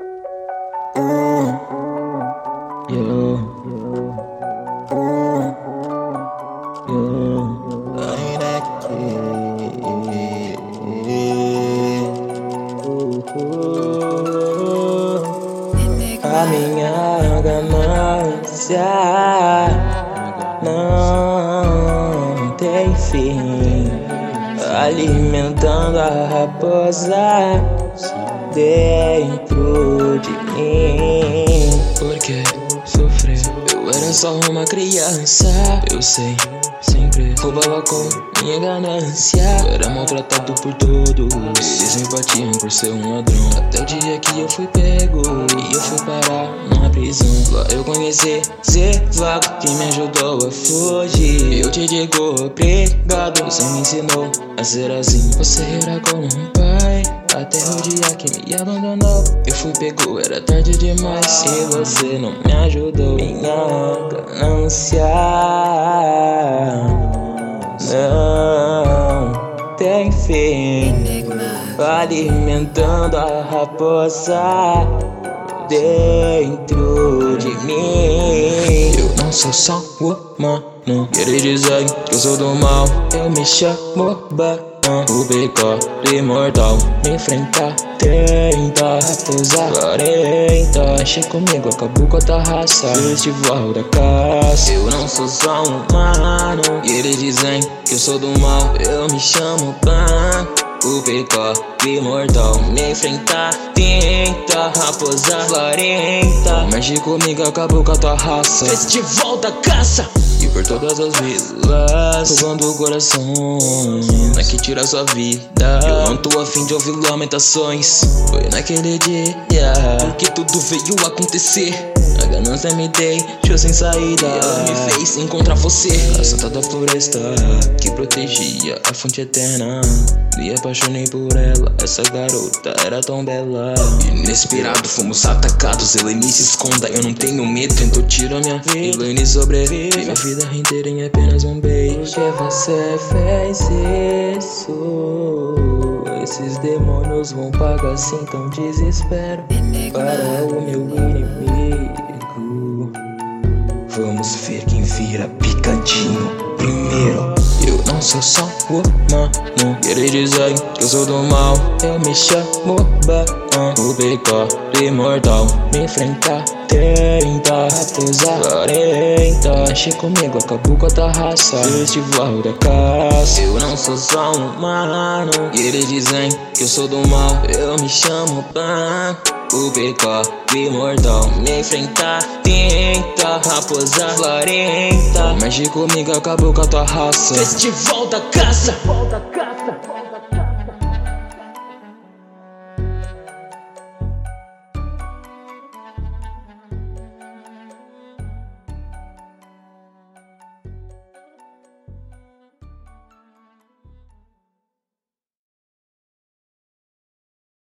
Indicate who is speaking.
Speaker 1: Ainda que a minha ganância não tem fim, alimentando a raposa dentro de mim.
Speaker 2: Por que sofrer? Eu era só uma criança, eu sei, sempre roubava com minha ganância. Eu era maltratado por todos, eles me batiam por ser um ladrão. Até o dia que eu fui pego e eu fui parar numa prisão. Lá eu conheci Zé Vago, que me ajudou a fugir. Eu te digo obrigado, você me ensinou a ser assim. Você era como um pai, até o dia que me abandonou. Eu fui pego, era tarde demais, e você não me ajudou.
Speaker 1: Minha ganância não tem fim, alimentando a raposa dentro de mim.
Speaker 2: Eu não sou só humano, querer dizer que eu sou do mal.
Speaker 1: Eu me chamo Batman,
Speaker 2: o pecado imortal.
Speaker 1: me enfrentar, tenta raposa 40. Mexe comigo, acabou com a tua raça, festival da caça.
Speaker 2: Eu não sou só humano, e eles dizem que eu sou do mal.
Speaker 1: Eu me chamo Pan,
Speaker 2: o pecado imortal.
Speaker 1: me enfrentar, tenta raposa 40.
Speaker 2: Mexe comigo, acabou com a tua raça,
Speaker 1: Festival da caça.
Speaker 2: e por todas as vilas, roubando corações, não é que tira sua vida. Eu não tô afim de ouvir lamentações. Foi naquele dia
Speaker 1: que tudo veio acontecer.
Speaker 2: a ganância me deixou sem saída,
Speaker 1: Ela me fez encontrar você,
Speaker 2: a santa da floresta que protegia a fonte eterna. Me apaixonei por ela, essa garota era tão bela.
Speaker 1: Inesperado, fomos atacados. Elaine se esconda, eu não tenho medo.
Speaker 2: Tentou tirar minha vida, Elaine sobrevive. Minha vida inteira em apenas um beijo.
Speaker 1: Porque você fez isso, esses demônios vão pagar sim, então desespero para o meu inimigo. Vamos ver quem vira picadinho primeiro.
Speaker 2: Eu não sou só humano, querer dizer que eu sou do mal.
Speaker 1: Eu me chamo Batman,
Speaker 2: O pecado imortal.
Speaker 1: me enfrentar, tenta raposa 40. Mexe comigo, acabou com a tua raça, festival da caça.
Speaker 2: Eu não sou só humano, e eles dizem que eu sou do mal.
Speaker 1: Eu me chamo Pan,
Speaker 2: O pecado imortal.
Speaker 1: me enfrentar, tenta raposa 40.
Speaker 2: Mexe comigo, acabou com a tua raça,
Speaker 1: Festival da caça.